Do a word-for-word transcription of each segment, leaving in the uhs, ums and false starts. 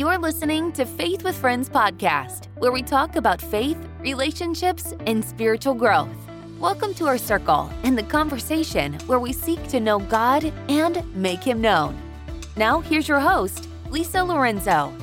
You're listening to Faith with Friends podcast, where we talk about faith, relationships, and spiritual growth. Welcome to our circle and the conversation where we seek to know God and make Him known. Now, here's your host, Lisa Lorenzo.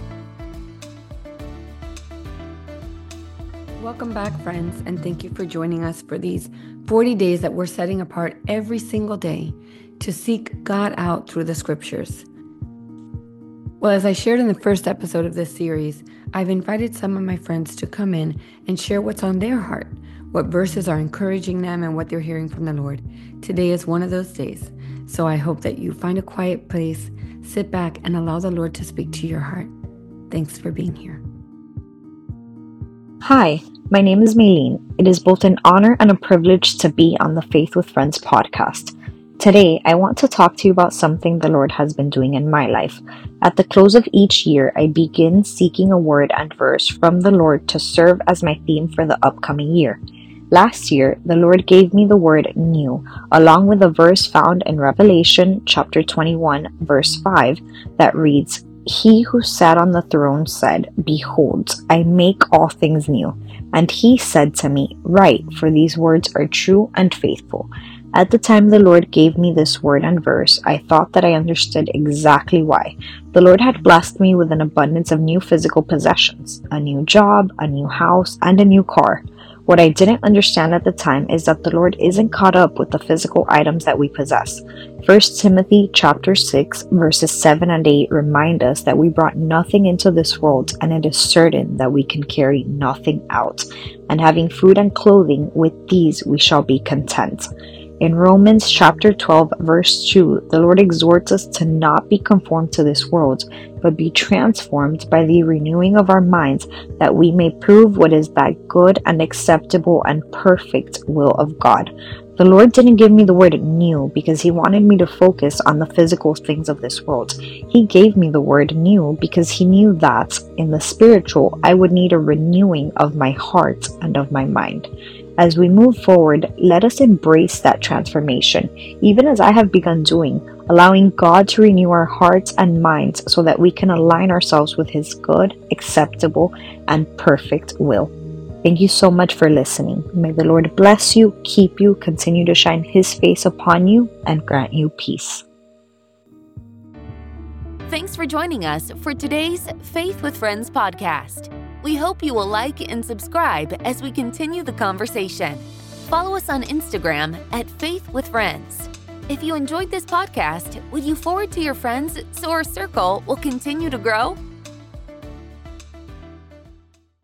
Welcome back, friends, and thank you for joining us for these forty days that we're setting apart every single day to seek God out through the scriptures. Well, as I shared in the first episode of this series, I've invited some of my friends to come in and share what's on their heart, what verses are encouraging them, and what they're hearing from the Lord. Today is one of those days, so I hope that you find a quiet place, sit back, and allow the Lord to speak to your heart. Thanks for being here. Hi, my name is Maylene. It is both an honor and a privilege to be on the Faith with Friends podcast. Today, I want to talk to you about something the Lord has been doing in my life. At the close of each year, I begin seeking a word and verse from the Lord to serve as my theme for the upcoming year. Last year, the Lord gave me the word new, along with a verse found in Revelation chapter twenty-one, verse five, that reads, "He who sat on the throne said, 'Behold, I make all things new.' And he said to me, 'Write, for these words are true and faithful.'" At the time the Lord gave me this word and verse, I thought that I understood exactly why. The Lord had blessed me with an abundance of new physical possessions, a new job, a new house, and a new car. What I didn't understand at the time is that the Lord isn't caught up with the physical items that we possess. First Timothy chapter six verses seven and eight remind us that we brought nothing into this world, and it is certain that we can carry nothing out. And having food and clothing, with these we shall be content. In Romans chapter twelve verse two, the Lord exhorts us to not be conformed to this world, but be transformed by the renewing of our minds, that we may prove what is that good and acceptable and perfect will of God. The Lord didn't give me the word new because He wanted me to focus on the physical things of this world. He gave me the word new because He knew that, in the spiritual, I would need a renewing of my heart and of my mind. As we move forward, let us embrace that transformation, even as I have begun doing, allowing God to renew our hearts and minds so that we can align ourselves with His good, acceptable, and perfect will. Thank you so much for listening. May the Lord bless you, keep you, continue to shine His face upon you, and grant you peace. Thanks for joining us for today's Faith with Friends podcast. We hope you will like and subscribe as we continue the conversation. Follow us on Instagram at Faith with Friends. If you enjoyed this podcast, would you forward to your friends so our circle will continue to grow?